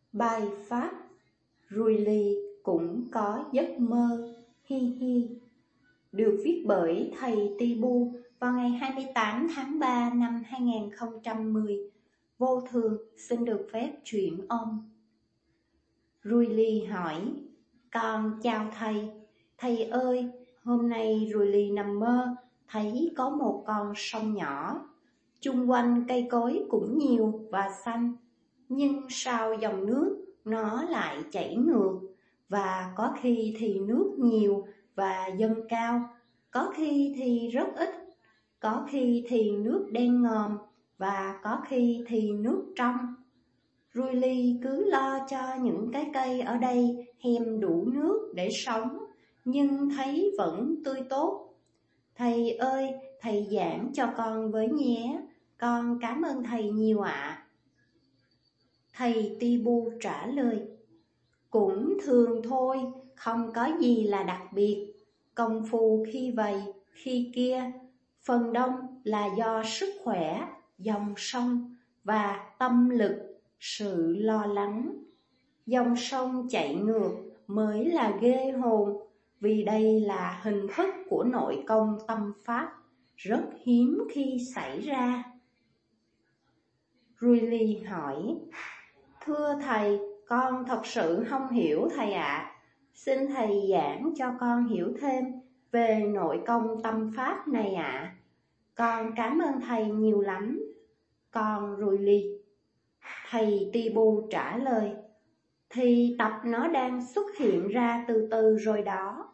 Bài pháp Rui cũng có giấc mơ, hi hi, được viết bởi thầy Tibu vào ngày 28 tháng 3 năm 2010. Vô thường xin được phép chuyển ông. Rui hỏi: Con chào thầy. Thầy ơi, hôm nay Rui nằm mơ thấy có một con sông nhỏ, chung quanh cây cối cũng nhiều và xanh, nhưng sao dòng nước nó lại chảy ngược, và có khi thì nước nhiều và dâng cao, có khi thì rất ít, có khi thì nước đen ngòm và có khi thì nước trong. Rui cứ lo cho những cái cây ở đây hem đủ nước để sống, nhưng thấy vẫn tươi tốt. Thầy ơi, thầy giảng cho con với nhé, con cảm ơn thầy nhiều ạ. Thầy Tibu trả lời: Cũng thường thôi, không có gì là đặc biệt. Công phu khi vậy, khi kia, phần đông là do sức khỏe, dòng sông và tâm lực, sự lo lắng. Dòng sông chạy ngược mới là ghê hồn, vì đây là hình thức của nội công tâm pháp, rất hiếm khi xảy ra. Rui hỏi: Thưa thầy, con thật sự không hiểu thầy ạ. Xin thầy giảng cho con hiểu thêm về nội công tâm pháp này ạ. Con cảm ơn thầy nhiều lắm. Con Rui. Thầy Tibu trả lời: Thì tập nó đang xuất hiện ra từ từ rồi đó.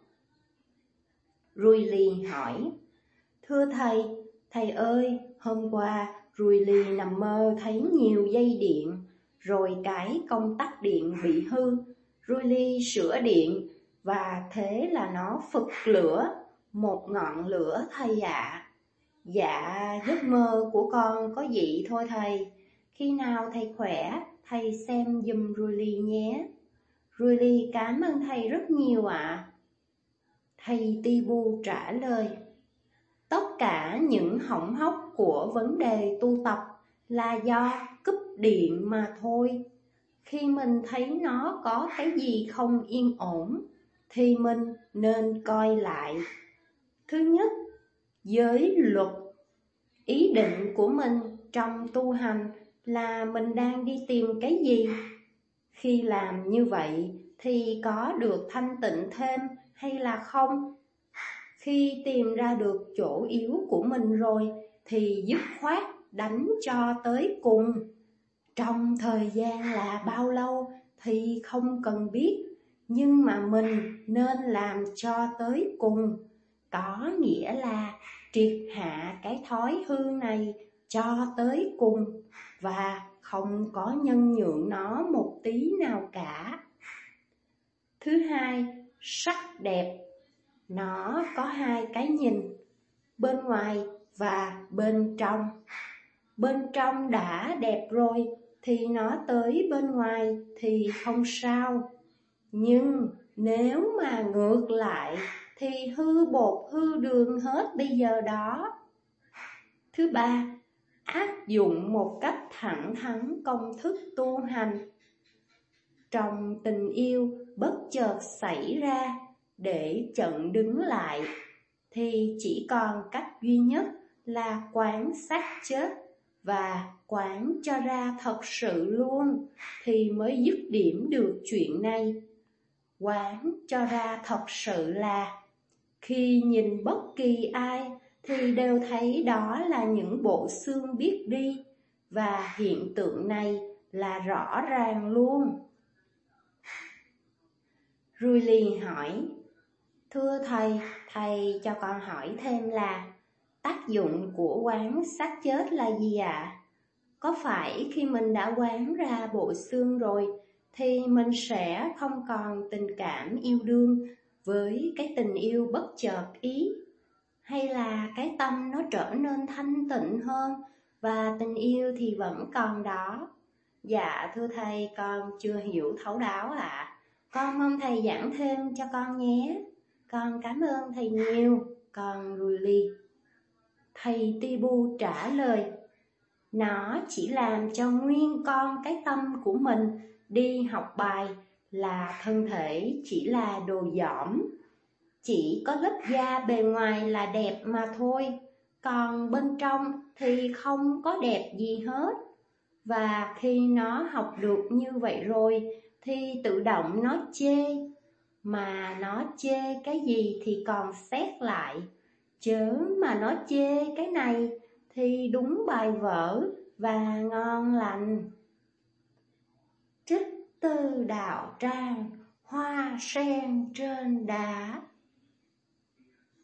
Rui hỏi: Thưa thầy ơi, hôm qua Rui nằm mơ thấy nhiều dây điện, rồi cái công tắc điện bị hư. Rui sửa điện và thế là nó phực lửa, một ngọn lửa thầy ạ. Dạ, giấc mơ của con có vậy thôi thầy. Khi nào thầy khỏe, thầy xem giùm Rui nhé. Rui cảm ơn thầy rất nhiều ạ. Thầy Tibu trả lời: Tất cả những hỏng hóc của vấn đề tu tập là do cúp điện mà thôi. Khi mình thấy nó có cái gì không yên ổn, thì mình nên coi lại. Thứ nhất, giới luật. Ý định của mình trong tu hành là mình đang đi tìm cái gì? Khi làm như vậy thì có được thanh tịnh thêm hay là không? Khi tìm ra được chỗ yếu của mình rồi thì dứt khoát đánh cho tới cùng. Trong thời gian là bao lâu thì không cần biết, nhưng mà mình nên làm cho tới cùng. Có nghĩa là triệt hạ cái thói hư này cho tới cùng và không có nhân nhượng nó một tí nào cả. Thứ hai, sắc đẹp. Nó có hai cái nhìn, bên ngoài và bên trong. Bên trong đã đẹp rồi thì nó tới bên ngoài thì không sao. Nhưng nếu mà ngược lại thì hư bột hư đường hết bây giờ đó. Thứ ba, áp dụng một cách thẳng thắn công thức tu hành. Trong tình yêu bất chợt xảy ra, để chặn đứng lại thì chỉ còn cách duy nhất là quán xác chết và quán cho ra thật sự luôn thì mới dứt điểm được chuyện này. Quán cho ra thật sự là khi nhìn bất kỳ ai thì đều thấy đó là những bộ xương biết đi, và hiện tượng này là rõ ràng luôn. Rui hỏi: Thưa thầy cho con hỏi thêm là tác dụng của quán xác chết là gì ạ? Có phải khi mình đã quán ra bộ xương rồi thì mình sẽ không còn tình cảm yêu đương với cái tình yêu bất chợt ý? Hay là cái tâm nó trở nên thanh tịnh hơn và tình yêu thì vẫn còn đó? Dạ thưa thầy, con chưa hiểu thấu đáo ạ. Con mong thầy giảng thêm cho con nhé. Con cảm ơn thầy nhiều. Con Rui. Thầy Tibu trả lời: Nó chỉ làm cho nguyên con cái tâm của mình đi học bài là thân thể chỉ là đồ dỏm. Chỉ có lớp da bề ngoài là đẹp mà thôi, còn bên trong thì không có đẹp gì hết. Và khi nó học được như vậy rồi thì tự động nó chê. Mà nó chê cái gì thì còn xét lại. Chớ mà nó chê cái này thì đúng bài vở và ngon lành. Trích từ Đạo Tràng, hoa sen trên đá.